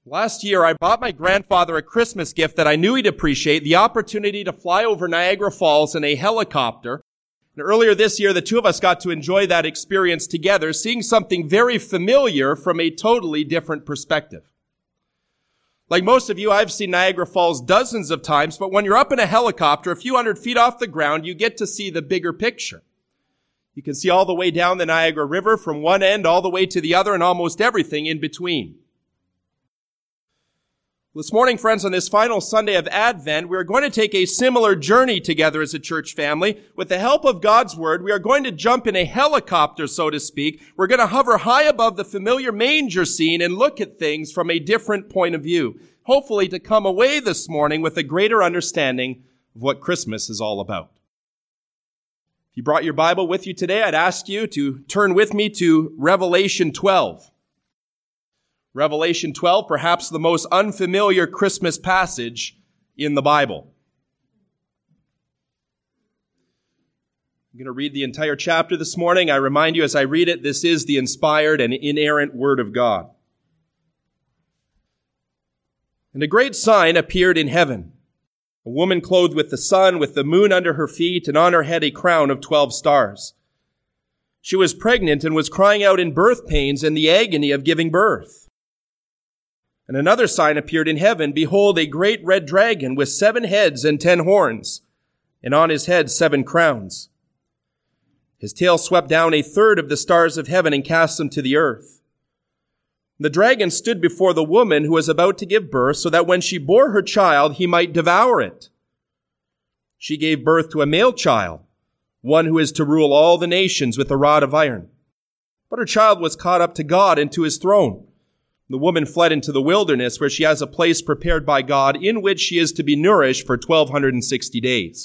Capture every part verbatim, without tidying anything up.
Last year, I bought my grandfather a Christmas gift that I knew he'd appreciate, the opportunity to fly over Niagara Falls in a helicopter. And earlier this year, the two of us got to enjoy that experience together, seeing something very familiar from a totally different perspective. Like most of you, I've seen Niagara Falls dozens of times, but when you're up in a helicopter a few hundred feet off the ground, you get to see the bigger picture. You can see all the way down the Niagara River from one end all the way to the other and almost everything in between. This morning, friends, on this final Sunday of Advent, we are going to take a similar journey together as a church family. With the help of God's Word, we are going to jump in a helicopter, so to speak. We're going to hover high above the familiar manger scene and look at things from a different point of view. Hopefully to come away this morning with a greater understanding of what Christmas is all about. If you brought your Bible with you today, I'd ask you to turn with me to Revelation twelve. Revelation twelve, perhaps the most unfamiliar Christmas passage in the Bible. I'm going to read the entire chapter this morning. I remind you as I read it, this is the inspired and inerrant Word of God. And a great sign appeared in heaven. A woman clothed with the sun, with the moon under her feet, and on her head a crown of twelve stars. She was pregnant and was crying out in birth pains and the agony of giving birth. And another sign appeared in heaven. Behold, a great red dragon with seven heads and ten horns, and on his head seven crowns. His tail swept down a third of the stars of heaven and cast them to the earth. The dragon stood before the woman who was about to give birth, so that when she bore her child, he might devour it. She gave birth to a male child, one who is to rule all the nations with a rod of iron. But her child was caught up to God and to his throne. The woman fled into the wilderness, where she has a place prepared by God in which she is to be nourished for twelve sixty days.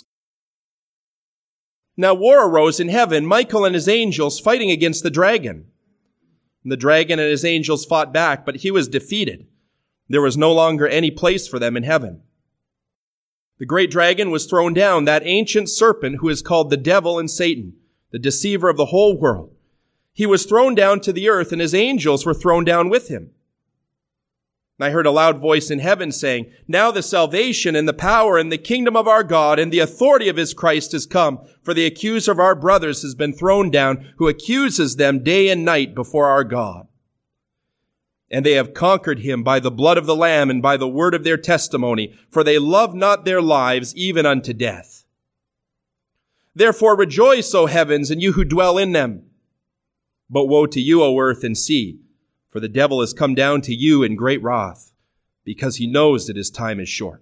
Now war arose in heaven, Michael and his angels fighting against the dragon. And the dragon and his angels fought back, but he was defeated. There was no longer any place for them in heaven. The great dragon was thrown down, that ancient serpent who is called the devil and Satan, the deceiver of the whole world. He was thrown down to the earth, and his angels were thrown down with him. I heard a loud voice in heaven saying, Now the salvation and the power and the kingdom of our God and the authority of his Christ has come, for the accuser of our brothers has been thrown down, who accuses them day and night before our God. And they have conquered him by the blood of the Lamb and by the word of their testimony, for they love not their lives even unto death. Therefore rejoice, O heavens, and you who dwell in them. But woe to you, O earth and sea, for the devil has come down to you in great wrath, because he knows that his time is short.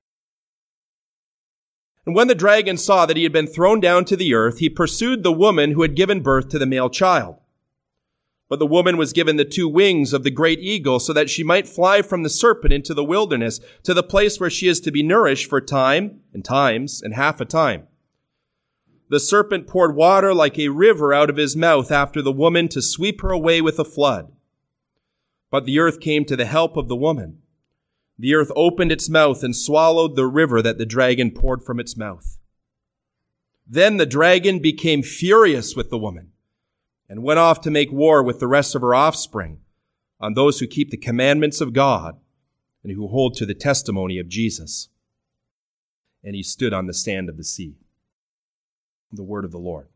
And when the dragon saw that he had been thrown down to the earth, he pursued the woman who had given birth to the male child. But the woman was given the two wings of the great eagle, so that she might fly from the serpent into the wilderness, to the place where she is to be nourished for time and times and half a time. The serpent poured water like a river out of his mouth after the woman to sweep her away with a flood. But the earth came to the help of the woman. The earth opened its mouth and swallowed the river that the dragon poured from its mouth. Then the dragon became furious with the woman and went off to make war with the rest of her offspring, on those who keep the commandments of God and who hold to the testimony of Jesus. And he stood on the sand of the sea. The word of the Lord.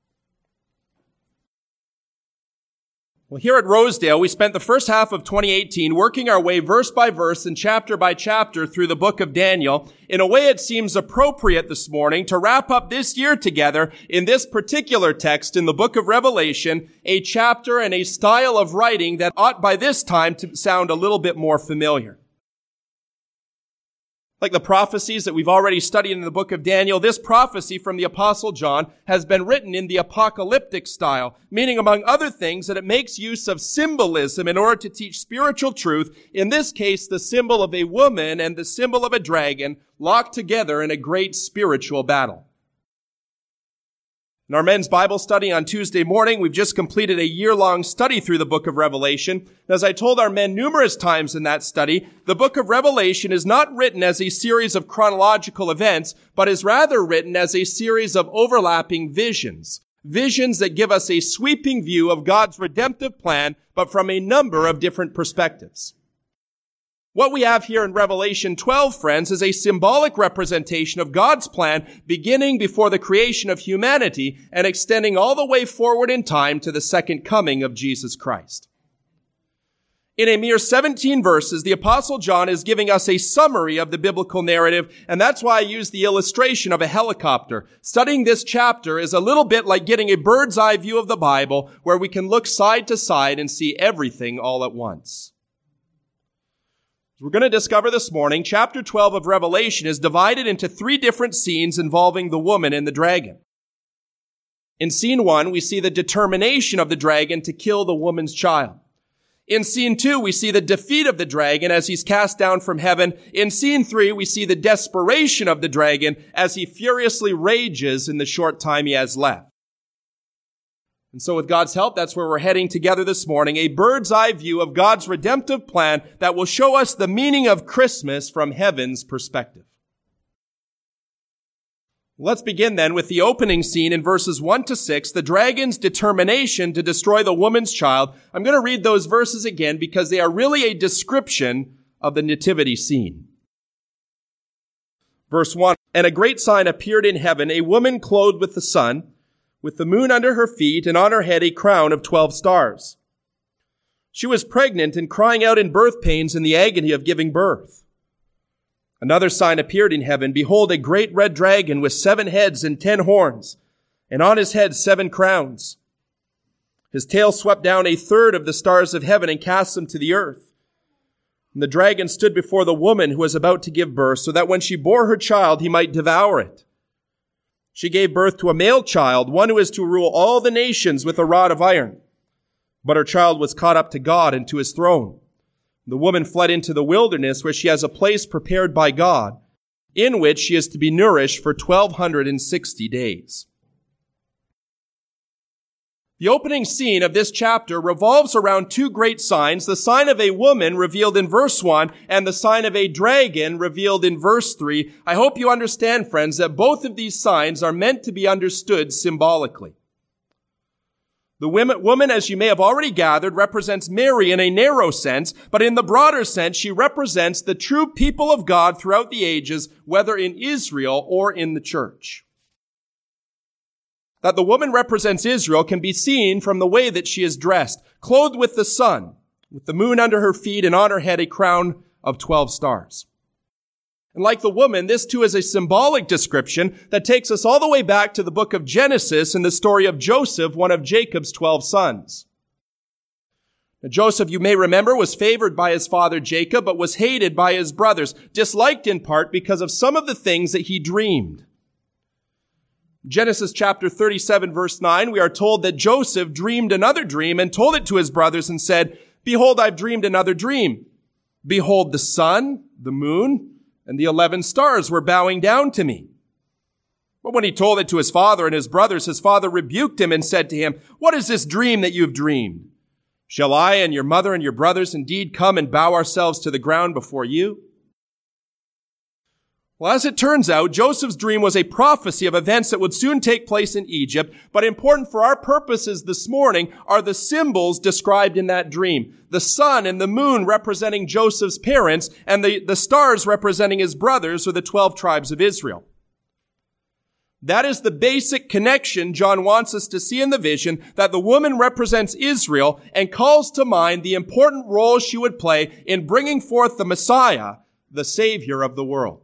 Well, here at Rosedale, we spent the first half of twenty eighteen working our way verse by verse and chapter by chapter through the book of Daniel. In a way, it seems appropriate this morning to wrap up this year together in this particular text in the book of Revelation, a chapter and a style of writing that ought by this time to sound a little bit more familiar. Like the prophecies that we've already studied in the book of Daniel, this prophecy from the Apostle John has been written in the apocalyptic style, meaning, among other things, that it makes use of symbolism in order to teach spiritual truth, in this case, the symbol of a woman and the symbol of a dragon locked together in a great spiritual battle. In our men's Bible study on Tuesday morning, we've just completed a year-long study through the book of Revelation. And as I told our men numerous times in that study, the book of Revelation is not written as a series of chronological events, but is rather written as a series of overlapping visions. Visions that give us a sweeping view of God's redemptive plan, but from a number of different perspectives. What we have here in Revelation twelve, friends, is a symbolic representation of God's plan beginning before the creation of humanity and extending all the way forward in time to the second coming of Jesus Christ. In a mere seventeen verses, the Apostle John is giving us a summary of the biblical narrative, and that's why I use the illustration of a helicopter. Studying this chapter is a little bit like getting a bird's eye view of the Bible, where we can look side to side and see everything all at once. As we're going to discover this morning, chapter twelve of Revelation is divided into three different scenes involving the woman and the dragon. In scene one, we see the determination of the dragon to kill the woman's child. In scene two, we see the defeat of the dragon as he's cast down from heaven. In scene three, we see the desperation of the dragon as he furiously rages in the short time he has left. And so with God's help, that's where we're heading together this morning, a bird's eye view of God's redemptive plan that will show us the meaning of Christmas from heaven's perspective. Let's begin then with the opening scene in verses one to six, the dragon's determination to destroy the woman's child. I'm going to read those verses again because they are really a description of the nativity scene. Verse one, and a great sign appeared in heaven, a woman clothed with the sun, with the moon under her feet, and on her head a crown of twelve stars. She was pregnant and crying out in birth pains in the agony of giving birth. Another sign appeared in heaven. Behold, a great red dragon with seven heads and ten horns, and on his head seven crowns. His tail swept down a third of the stars of heaven and cast them to the earth. And the dragon stood before the woman who was about to give birth, so that when she bore her child, he might devour it. She gave birth to a male child, one who is to rule all the nations with a rod of iron. But her child was caught up to God and to his throne. The woman fled into the wilderness, where she has a place prepared by God, in which she is to be nourished for twelve sixty days. The opening scene of this chapter revolves around two great signs, the sign of a woman revealed in verse one and the sign of a dragon revealed in verse three. I hope you understand, friends, that both of these signs are meant to be understood symbolically. The woman, as you may have already gathered, represents Mary in a narrow sense, but in the broader sense, she represents the true people of God throughout the ages, whether in Israel or in the church. That the woman represents Israel can be seen from the way that she is dressed, clothed with the sun, with the moon under her feet, and on her head a crown of twelve stars. And like the woman, this too is a symbolic description that takes us all the way back to the book of Genesis and the story of Joseph, one of Jacob's twelve sons. Now, Joseph, you may remember, was favored by his father Jacob, but was hated by his brothers, disliked in part because of some of the things that he dreamed. Genesis chapter thirty-seven, verse nine, we are told that Joseph dreamed another dream and told it to his brothers and said, "Behold, I've dreamed another dream. Behold, the sun, the moon, and the eleven stars were bowing down to me." But when he told it to his father and his brothers, his father rebuked him and said to him, "What is this dream that you have dreamed? Shall I and your mother and your brothers indeed come and bow ourselves to the ground before you?" Well, as it turns out, Joseph's dream was a prophecy of events that would soon take place in Egypt, but important for our purposes this morning are the symbols described in that dream. The sun and the moon representing Joseph's parents, and the, the stars representing his brothers, or the twelve tribes of Israel. That is the basic connection John wants us to see in the vision, that the woman represents Israel and calls to mind the important role she would play in bringing forth the Messiah, the Savior of the world.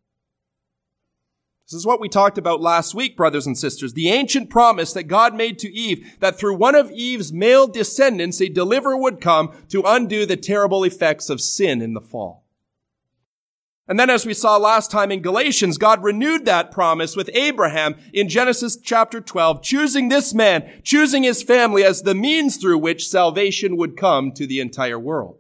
This is what we talked about last week, brothers and sisters. The ancient promise that God made to Eve, that through one of Eve's male descendants, a deliverer would come to undo the terrible effects of sin in the fall. And then, as we saw last time in Galatians, God renewed that promise with Abraham in Genesis chapter twelve, choosing this man, choosing his family as the means through which salvation would come to the entire world.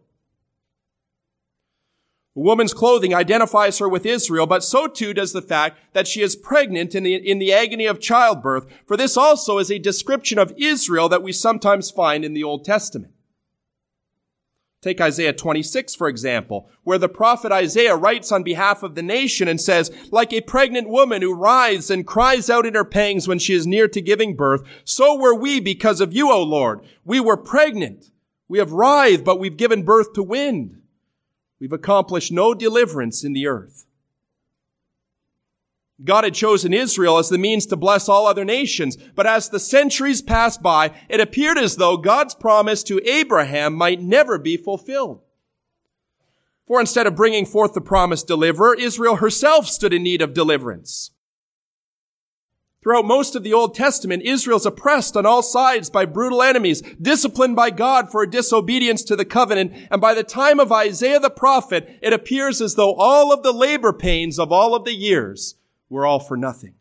The woman's clothing identifies her with Israel, but so too does the fact that she is pregnant in the, in the agony of childbirth, for this also is a description of Israel that we sometimes find in the Old Testament. Take Isaiah twenty-six, for example, where the prophet Isaiah writes on behalf of the nation and says, "Like a pregnant woman who writhes and cries out in her pangs when she is near to giving birth, so were we because of you, O Lord. We were pregnant. We have writhed, but we've given birth to wind. we've accomplished no deliverance in the earth. God had chosen Israel as the means to bless all other nations, but as the centuries passed by, it appeared as though God's promise to Abraham might never be fulfilled. For instead of bringing forth the promised deliverer, Israel herself stood in need of deliverance. Throughout most of the Old Testament, Israel's oppressed on all sides by brutal enemies, disciplined by God for disobedience to the covenant, and by the time of Isaiah the prophet, it appears as though all of the labor pains of all of the years were all for nothing.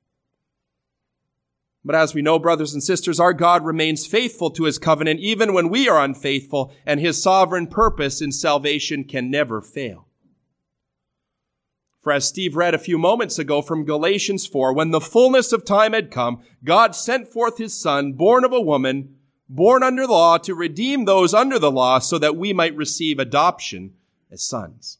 But as we know, brothers and sisters, our God remains faithful to his covenant even when we are unfaithful, and his sovereign purpose in salvation can never fail. For as Steve read a few moments ago from Galatians four, when the fullness of time had come, God sent forth his Son, born of a woman, born under the law, to redeem those under the law so that we might receive adoption as sons.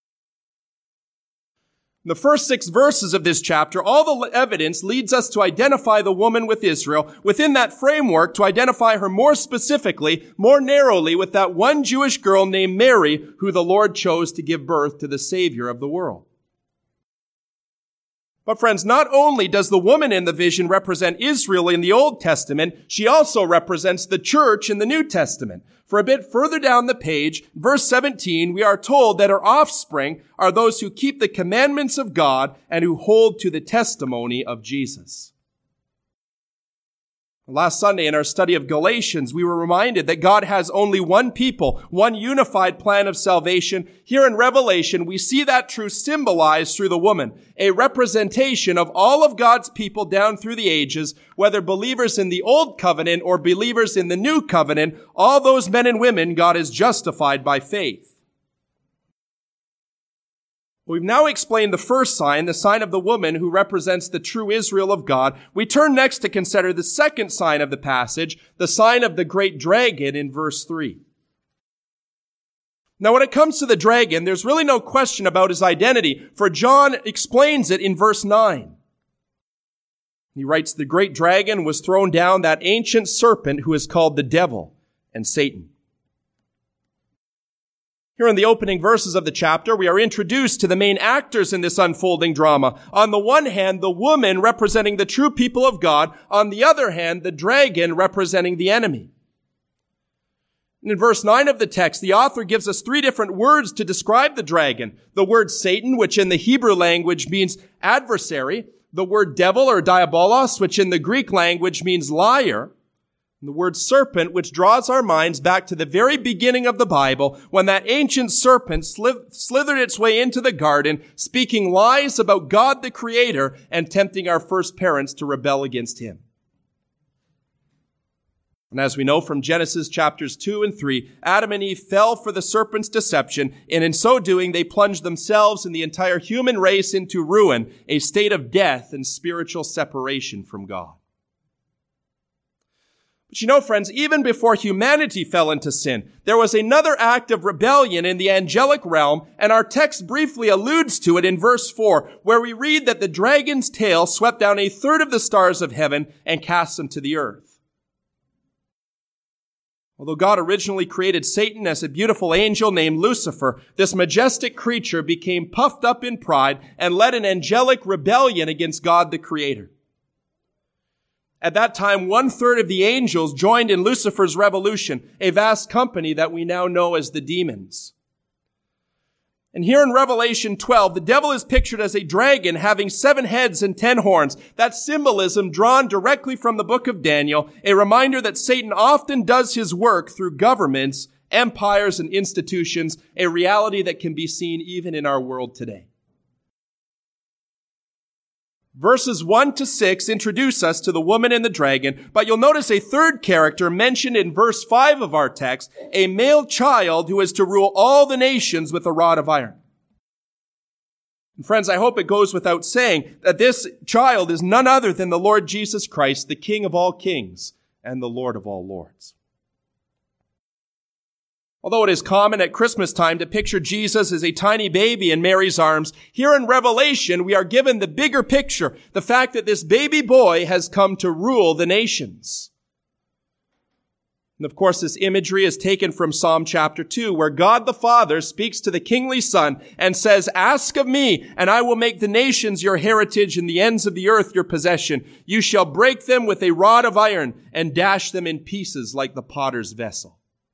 In the first six verses of this chapter, all the evidence leads us to identify the woman with Israel, within that framework to identify her more specifically, more narrowly, with that one Jewish girl named Mary, who the Lord chose to give birth to the Savior of the world. But friends, not only does the woman in the vision represent Israel in the Old Testament, she also represents the church in the New Testament. For a bit further down the page, verse seventeen, we are told that her offspring are those who keep the commandments of God and who hold to the testimony of Jesus. Last Sunday in our study of Galatians, we were reminded that God has only one people, one unified plan of salvation. Here in Revelation, we see that truth symbolized through the woman, a representation of all of God's people down through the ages, whether believers in the Old Covenant or believers in the New Covenant, all those men and women God has justified by faith. We've now explained the first sign, the sign of the woman who represents the true Israel of God. We turn next to consider the second sign of the passage, the sign of the great dragon in verse three. Now, when it comes to the dragon, there's really no question about his identity, for John explains it in verse nine. He writes, "The great dragon was thrown down, that ancient serpent who is called the devil and Satan." Here in the opening verses of the chapter, we are introduced to the main actors in this unfolding drama. On the one hand, the woman representing the true people of God. On the other hand, the dragon representing the enemy. And in verse nine of the text, the author gives us three different words to describe the dragon. The word Satan, which in the Hebrew language means adversary. The word devil or diabolos, which in the Greek language means liar. And the word serpent, which draws our minds back to the very beginning of the Bible, when that ancient serpent slithered its way into the garden, speaking lies about God the Creator and tempting our first parents to rebel against him. And as we know from Genesis chapters two and three, Adam and Eve fell for the serpent's deception, and in so doing, they plunged themselves and the entire human race into ruin, a state of death and spiritual separation from God. But you know, friends, even before humanity fell into sin, there was another act of rebellion in the angelic realm, and our text briefly alludes to it in verse four, where we read that the dragon's tail swept down a third of the stars of heaven and cast them to the earth. Although God originally created Satan as a beautiful angel named Lucifer, this majestic creature became puffed up in pride and led an angelic rebellion against God the Creator. At that time, one-third of the angels joined in Lucifer's revolution, a vast company that we now know as the demons. And here in Revelation twelve, the devil is pictured as a dragon having seven heads and ten horns. That symbolism drawn directly from the book of Daniel, a reminder that Satan often does his work through governments, empires, and institutions, a reality that can be seen even in our world today. Verses one to six introduce us to the woman and the dragon, but you'll notice a third character mentioned in verse five of our text, a male child who is to rule all the nations with a rod of iron. And friends, I hope it goes without saying that this child is none other than the Lord Jesus Christ, the King of all kings and the Lord of all lords. Although it is common at Christmas time to picture Jesus as a tiny baby in Mary's arms, here in Revelation we are given the bigger picture, the fact that this baby boy has come to rule the nations. And of course, this imagery is taken from Psalm chapter two, where God the Father speaks to the kingly Son and says, "Ask of me, and I will make the nations your heritage and the ends of the earth your possession. You shall break them with a rod of iron and dash them in pieces like the potter's vessel."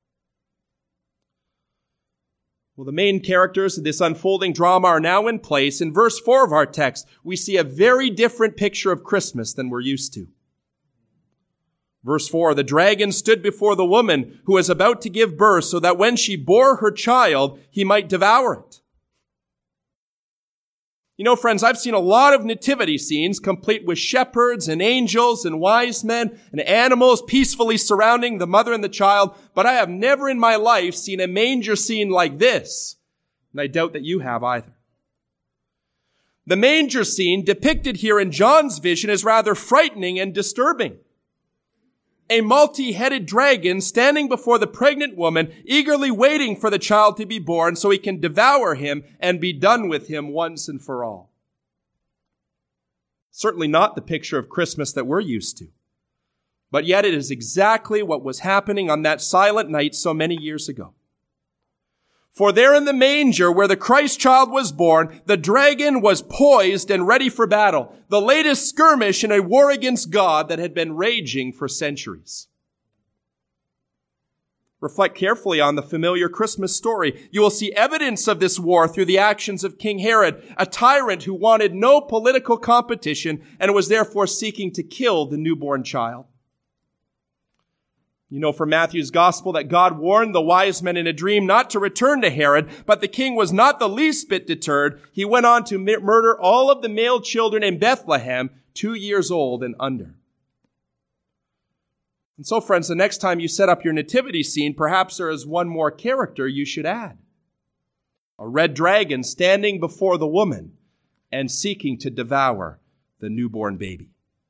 Well, the main characters of this unfolding drama are now in place. In verse four of our text, we see a very different picture of Christmas than we're used to. Verse four, "The dragon stood before the woman who was about to give birth, so that when she bore her child, he might devour it." You know, friends, I've seen a lot of nativity scenes complete with shepherds and angels and wise men and animals peacefully surrounding the mother and the child, but I have never in my life seen a manger scene like this, and I doubt that you have either. The manger scene depicted here in John's vision is rather frightening and disturbing. A multi-headed dragon standing before the pregnant woman, eagerly waiting for the child to be born so he can devour him and be done with him once and for all. Certainly not the picture of Christmas that we're used to. But yet it is exactly what was happening on that silent night so many years ago. For there in the manger where the Christ child was born, the dragon was poised and ready for battle, the latest skirmish in a war against God that had been raging for centuries. Reflect carefully on the familiar Christmas story. You will see evidence of this war through the actions of King Herod, a tyrant who wanted no political competition and was therefore seeking to kill the newborn child. You know from Matthew's gospel that God warned the wise men in a dream not to return to Herod, but the king was not the least bit deterred. He went on to murder all of the male children in Bethlehem, two years old and under. And so, friends, the next time you set up your nativity scene, perhaps there is one more character you should add. A red dragon standing before the woman and seeking to devour the newborn baby.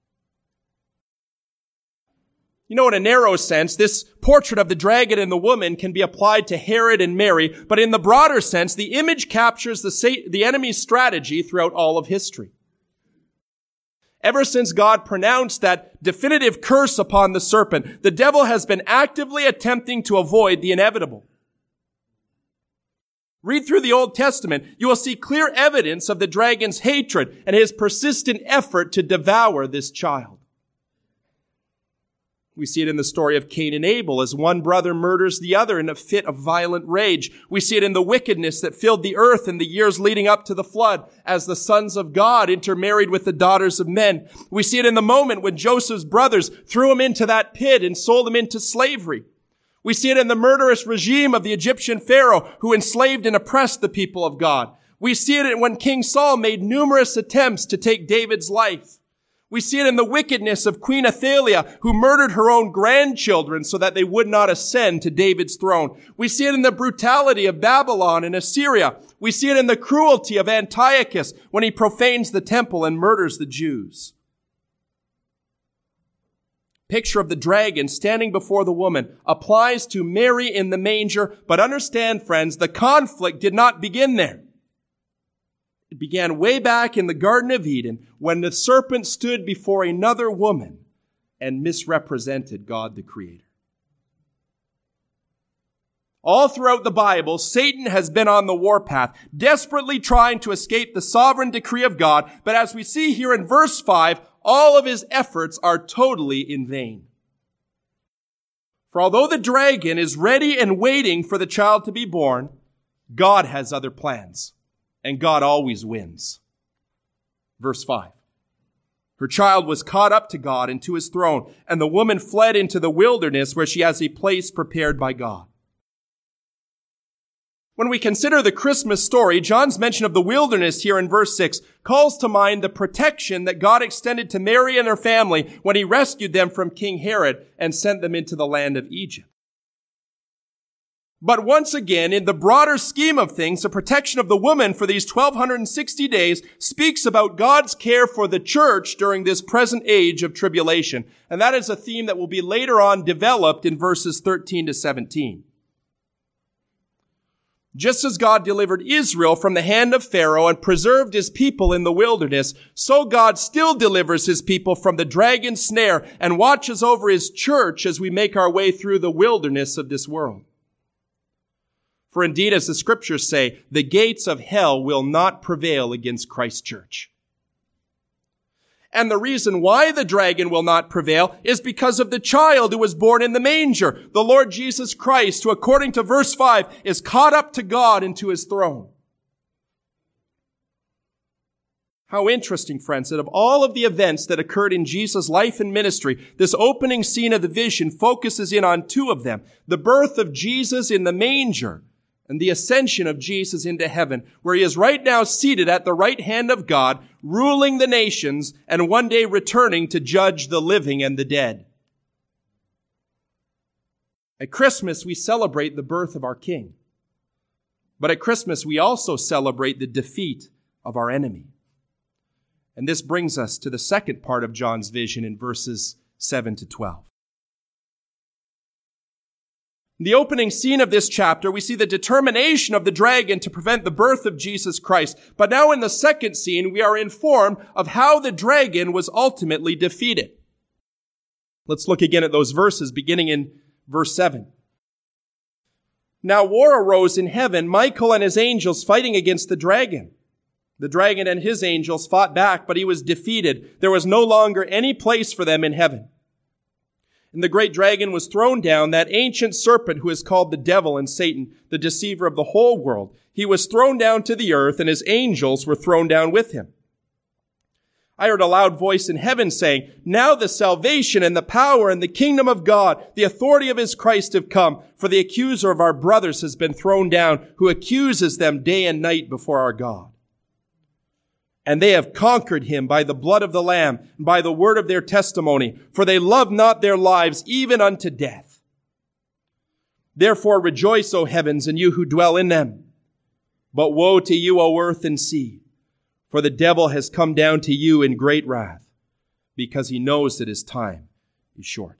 You know, in a narrow sense, this portrait of the dragon and the woman can be applied to Herod and Mary, but in the broader sense, the image captures the, sa- the enemy's strategy throughout all of history. Ever since God pronounced that definitive curse upon the serpent, the devil has been actively attempting to avoid the inevitable. Read through the Old Testament, you will see clear evidence of the dragon's hatred and his persistent effort to devour this child. We see it in the story of Cain and Abel as one brother murders the other in a fit of violent rage. We see it in the wickedness that filled the earth in the years leading up to the flood as the sons of God intermarried with the daughters of men. We see it in the moment when Joseph's brothers threw him into that pit and sold him into slavery. We see it in the murderous regime of the Egyptian Pharaoh who enslaved and oppressed the people of God. We see it when King Saul made numerous attempts to take David's life. We see it in the wickedness of Queen Athaliah, who murdered her own grandchildren so that they would not ascend to David's throne. We see it in the brutality of Babylon and Assyria. We see it in the cruelty of Antiochus when he profanes the temple and murders the Jews. Picture of the dragon standing before the woman applies to Mary in the manger, but understand, friends, the conflict did not begin there. It began way back in the Garden of Eden when the serpent stood before another woman and misrepresented God the Creator. All throughout the Bible, Satan has been on the warpath, desperately trying to escape the sovereign decree of God. But as we see here in verse five, all of his efforts are totally in vain. For although the dragon is ready and waiting for the child to be born, God has other plans. And God always wins. Verse five. Her child was caught up to God and to his throne, and the woman fled into the wilderness where she has a place prepared by God. When we consider the Christmas story, John's mention of the wilderness here in verse six calls to mind the protection that God extended to Mary and her family when he rescued them from King Herod and sent them into the land of Egypt. But once again, in the broader scheme of things, the protection of the woman for these twelve sixty days speaks about God's care for the church during this present age of tribulation. And that is a theme that will be later on developed in verses thirteen to seventeen. Just as God delivered Israel from the hand of Pharaoh and preserved his people in the wilderness, so God still delivers his people from the dragon's snare and watches over his church as we make our way through the wilderness of this world. For indeed, as the scriptures say, the gates of hell will not prevail against Christ's church. And the reason why the dragon will not prevail is because of the child who was born in the manger, the Lord Jesus Christ, who according to verse five is caught up to God and to his throne. How interesting, friends, that of all of the events that occurred in Jesus' life and ministry, this opening scene of the vision focuses in on two of them: the birth of Jesus in the manger and the ascension of Jesus into heaven, where he is right now seated at the right hand of God, ruling the nations and one day returning to judge the living and the dead. At Christmas, we celebrate the birth of our King. But at Christmas, we also celebrate the defeat of our enemy. And this brings us to the second part of John's vision in verses seven to twelve. In the opening scene of this chapter, we see the determination of the dragon to prevent the birth of Jesus Christ. But now in the second scene, we are informed of how the dragon was ultimately defeated. Let's look again at those verses, beginning in verse seven. Now war arose in heaven, Michael and his angels fighting against the dragon. The dragon and his angels fought back, but he was defeated. There was no longer any place for them in heaven. And the great dragon was thrown down, that ancient serpent who is called the devil and Satan, the deceiver of the whole world. He was thrown down to the earth, and his angels were thrown down with him. I heard a loud voice in heaven saying, "Now the salvation and the power and the kingdom of God, the authority of his Christ have come, for the accuser of our brothers has been thrown down, who accuses them day and night before our God. And they have conquered him by the blood of the Lamb and by the word of their testimony, for they love not their lives even unto death. Therefore rejoice, O heavens, and you who dwell in them. But woe to you, O earth and sea, for the devil has come down to you in great wrath, because he knows that his time is short."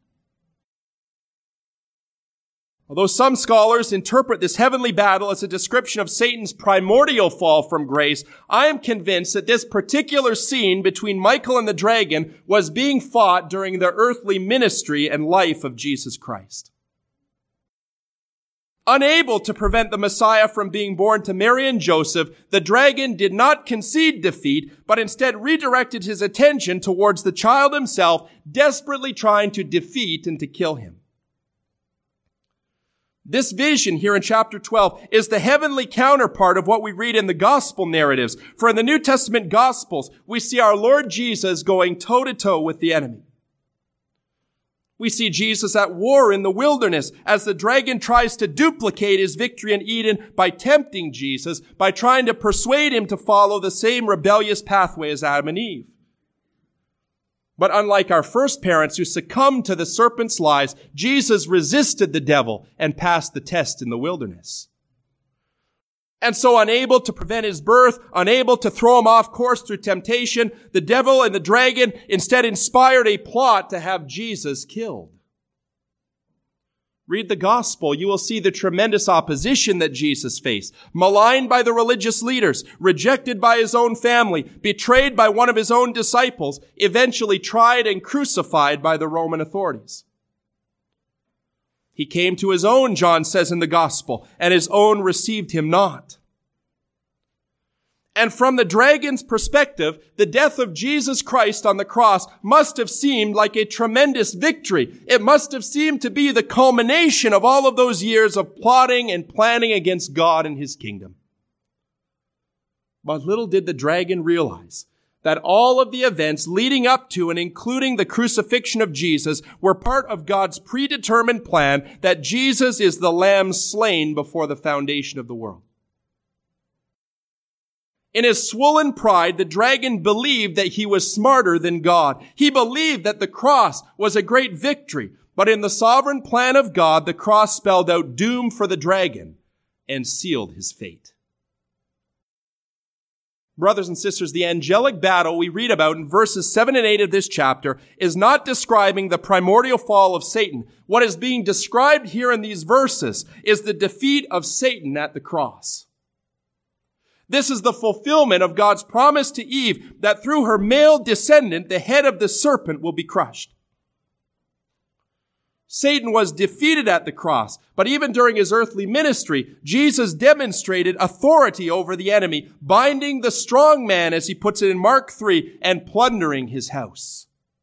Although some scholars interpret this heavenly battle as a description of Satan's primordial fall from grace, I am convinced that this particular scene between Michael and the dragon was being fought during the earthly ministry and life of Jesus Christ. Unable to prevent the Messiah from being born to Mary and Joseph, the dragon did not concede defeat, but instead redirected his attention towards the child himself, desperately trying to defeat and to kill him. This vision here in chapter twelve is the heavenly counterpart of what we read in the gospel narratives. For in the New Testament gospels, we see our Lord Jesus going toe-to-toe with the enemy. We see Jesus at war in the wilderness as the dragon tries to duplicate his victory in Eden by tempting Jesus, by trying to persuade him to follow the same rebellious pathway as Adam and Eve. But unlike our first parents who succumbed to the serpent's lies, Jesus resisted the devil and passed the test in the wilderness. And so unable to prevent his birth, unable to throw him off course through temptation, the devil and the dragon instead inspired a plot to have Jesus killed. Read the gospel, you will see the tremendous opposition that Jesus faced. Maligned by the religious leaders, rejected by his own family, betrayed by one of his own disciples, eventually tried and crucified by the Roman authorities. He came to his own, John says in the gospel, and his own received him not. And from the dragon's perspective, the death of Jesus Christ on the cross must have seemed like a tremendous victory. It must have seemed to be the culmination of all of those years of plotting and planning against God and his kingdom. But little did the dragon realize that all of the events leading up to and including the crucifixion of Jesus were part of God's predetermined plan, that Jesus is the Lamb slain before the foundation of the world. In his swollen pride, the dragon believed that he was smarter than God. He believed that the cross was a great victory. But in the sovereign plan of God, the cross spelled out doom for the dragon and sealed his fate. Brothers and sisters, the angelic battle we read about in verses seven and eight of this chapter is not describing the primordial fall of Satan. What is being described here in these verses is the defeat of Satan at the cross. This is the fulfillment of God's promise to Eve that through her male descendant, the head of the serpent will be crushed. Satan was defeated at the cross, but even during his earthly ministry, Jesus demonstrated authority over the enemy, binding the strong man, as he puts it in Mark three, and plundering his house.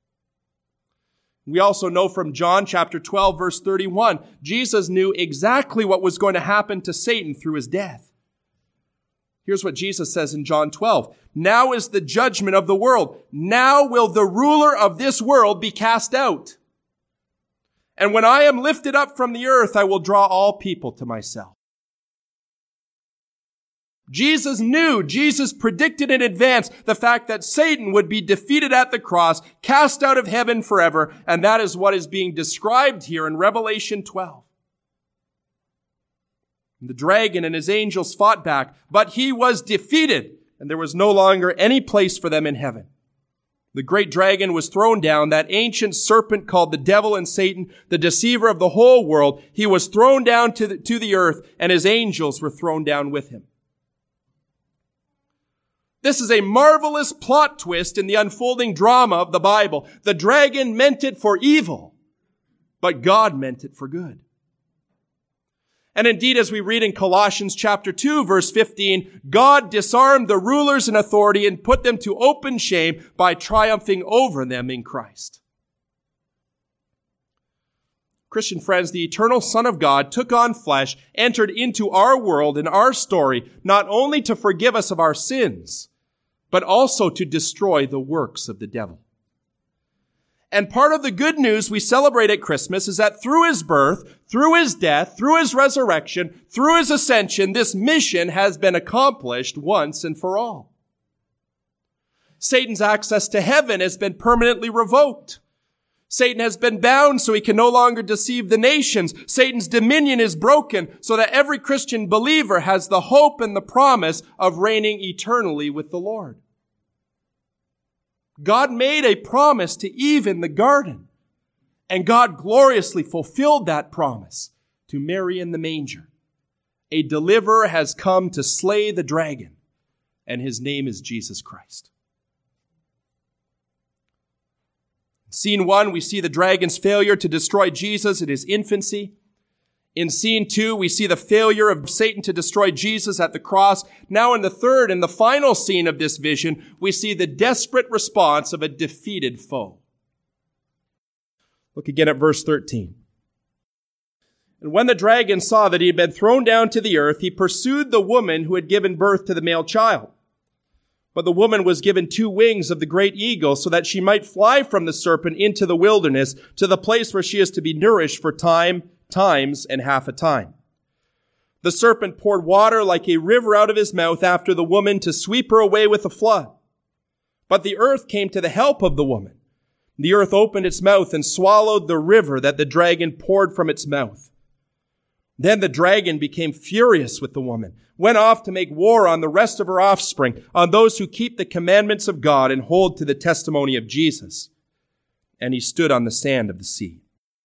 We also know from John chapter twelve, verse thirty-one, Jesus knew exactly what was going to happen to Satan through his death. Here's what Jesus says in John twelve. Now is the judgment of the world. Now will the ruler of this world be cast out. And when I am lifted up from the earth, I will draw all people to myself. Jesus knew, Jesus predicted in advance the fact that Satan would be defeated at the cross, cast out of heaven forever, and that is what is being described here in Revelation twelve. The dragon and his angels fought back, but he was defeated, and there was no longer any place for them in heaven. The great dragon was thrown down, that ancient serpent called the devil and Satan, the deceiver of the whole world. He was thrown down to the, to the earth, and his angels were thrown down with him. This is a marvelous plot twist in the unfolding drama of the Bible. The dragon meant it for evil, but God meant it for good. And indeed, as we read in Colossians chapter two, verse fifteen, God disarmed the rulers in authority and put them to open shame by triumphing over them in Christ. Christian friends, the eternal Son of God took on flesh, entered into our world and our story, not only to forgive us of our sins, but also to destroy the works of the devil. And part of the good news we celebrate at Christmas is that through his birth, through his death, through his resurrection, through his ascension, this mission has been accomplished once and for all. Satan's access to heaven has been permanently revoked. Satan has been bound so he can no longer deceive the nations. Satan's dominion is broken so that every Christian believer has the hope and the promise of reigning eternally with the Lord. God made a promise to Eve in the garden, and God gloriously fulfilled that promise to Mary in the manger. A deliverer has come to slay the dragon, and his name is Jesus Christ. In scene one, we see the dragon's failure to destroy Jesus in his infancy. In scene two, we see the failure of Satan to destroy Jesus at the cross. Now in the third and the final scene of this vision, we see the desperate response of a defeated foe. Look again at verse thirteen. And when the dragon saw that he had been thrown down to the earth, he pursued the woman who had given birth to the male child. But the woman was given two wings of the great eagle so that she might fly from the serpent into the wilderness to the place where she is to be nourished for time times and half a time. The serpent poured water like a river out of his mouth after the woman to sweep her away with a flood. But the earth came to the help of the woman. The earth opened its mouth and swallowed the river that the dragon poured from its mouth. Then the dragon became furious with the woman, went off to make war on the rest of her offspring, on those who keep the commandments of God and hold to the testimony of Jesus. And he stood on the sand of the sea.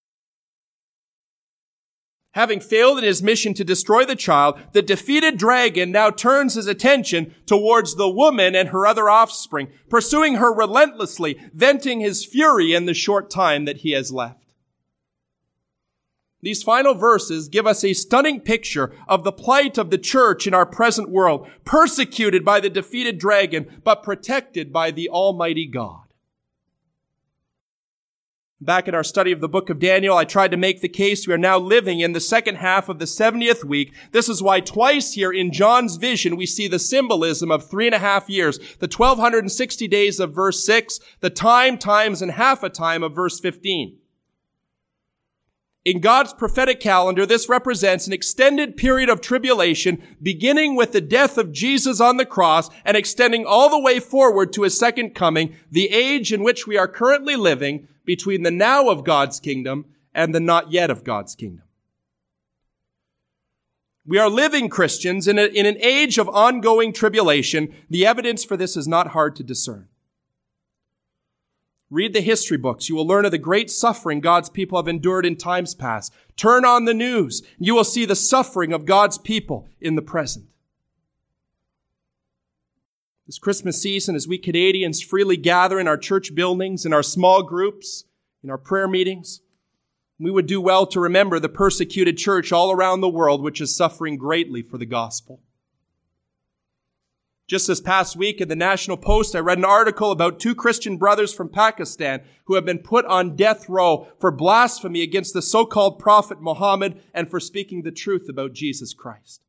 Having failed in his mission to destroy the child, the defeated dragon now turns his attention towards the woman and her other offspring, pursuing her relentlessly, venting his fury in the short time that he has left. These final verses give us a stunning picture of the plight of the church in our present world, persecuted by the defeated dragon, but protected by the Almighty God. Back in our study of the book of Daniel, I tried to make the case we are now living in the second half of the seventieth week. This is why twice here in John's vision we see the symbolism of three and a half years, the twelve sixty days of verse six, the time, times, and half a time of verse fifteen. In God's prophetic calendar, this represents an extended period of tribulation, beginning with the death of Jesus on the cross and extending all the way forward to his second coming, the age in which we are currently living, between the now of God's kingdom and the not yet of God's kingdom. We are living Christians in, a, in an age of ongoing tribulation. The evidence for this is not hard to discern. Read the history books. You will learn of the great suffering God's people have endured in times past. Turn on the news. You will see the suffering of God's people in the present. This Christmas season, as we Canadians freely gather in our church buildings, in our small groups, in our prayer meetings, we would do well to remember the persecuted church all around the world, which is suffering greatly for the gospel. Just this past week in the National Post, I read an article about two Christian brothers from Pakistan who have been put on death row for blasphemy against the so-called Prophet Muhammad and for speaking the truth about Jesus Christ.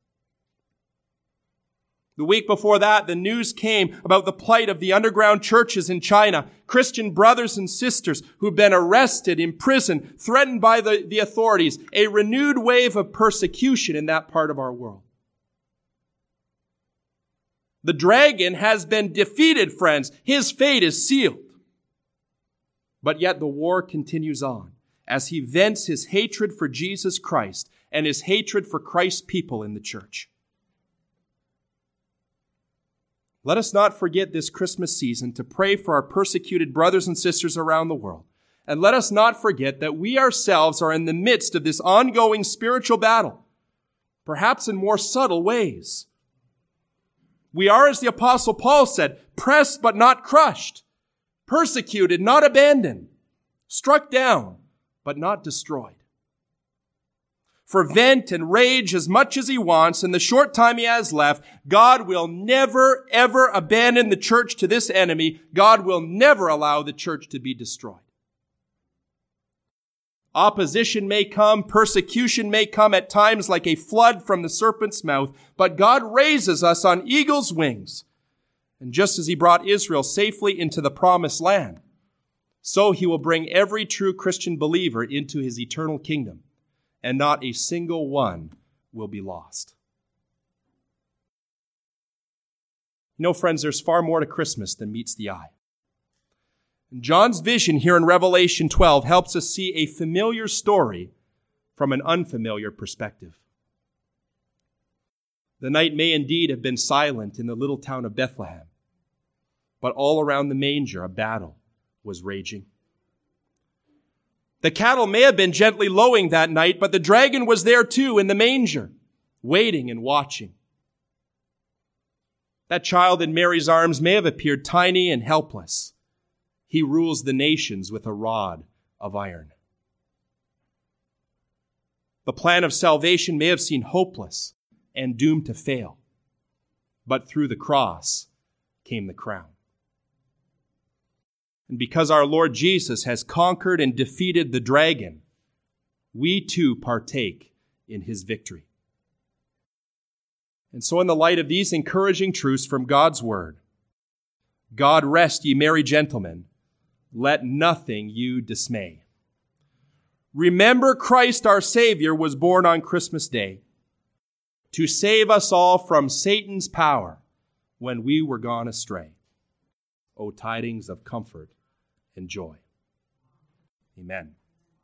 The week before that, the news came about the plight of the underground churches in China, Christian brothers and sisters who've been arrested, imprisoned, threatened by the, the authorities, a renewed wave of persecution in that part of our world. The dragon has been defeated, friends. His fate is sealed. But yet the war continues on as he vents his hatred for Jesus Christ and his hatred for Christ's people in the church. Let us not forget this Christmas season to pray for our persecuted brothers and sisters around the world. And let us not forget that we ourselves are in the midst of this ongoing spiritual battle, perhaps in more subtle ways. We are, as the Apostle Paul said, pressed but not crushed, persecuted, not abandoned, struck down, but not destroyed. For vent and rage as much as he wants in the short time he has left, God will never, ever abandon the church to this enemy. God will never allow the church to be destroyed. Opposition may come, persecution may come at times like a flood from the serpent's mouth, but God raises us on eagle's wings. And just as he brought Israel safely into the promised land, so he will bring every true Christian believer into his eternal kingdom, and not a single one will be lost. You know, friends, there's far more to Christmas than meets the eye. John's vision here in Revelation twelve helps us see a familiar story from an unfamiliar perspective. The night may indeed have been silent in the little town of Bethlehem, but all around the manger a battle was raging. The cattle may have been gently lowing that night, but the dragon was there too in the manger, waiting and watching. That child in Mary's arms may have appeared tiny and helpless. He rules the nations with a rod of iron. The plan of salvation may have seemed hopeless and doomed to fail, but through the cross came the crown. And because our Lord Jesus has conquered and defeated the dragon, we too partake in his victory. And so in the light of these encouraging truths from God's word, God rest ye merry gentlemen, let nothing you dismay. Remember, Christ our Savior was born on Christmas Day to save us all from Satan's power when we were gone astray. O tidings of comfort and joy. Amen.